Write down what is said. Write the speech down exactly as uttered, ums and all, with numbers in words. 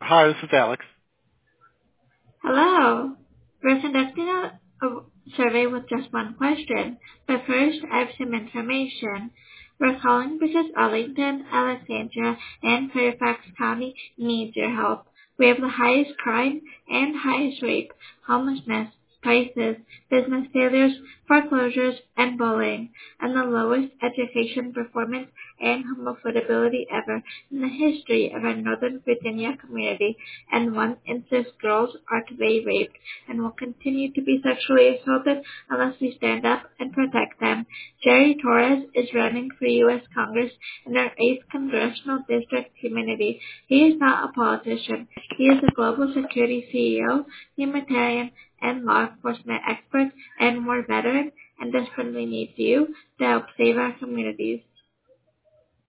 Hi, this is Alex. Hello. We're conducting a, a survey with just one question, but first I have some information. We're calling because Arlington, Alexandria, and Fairfax County needs your help. We have the highest crime and highest rape, homelessness, crisis, business failures, foreclosures, and bullying, and the lowest education performance and home affordability ever in the history of our Northern Virginia community, and one in six girls are today raped and will continue to be sexually assaulted unless we stand up and protect them. Jerry Torres is running for U S Congress in our eighth Congressional District community. He is not a politician. He is a global security C E O, humanitarian, and law enforcement expert, and war veteran, and desperately needs you to help save our communities.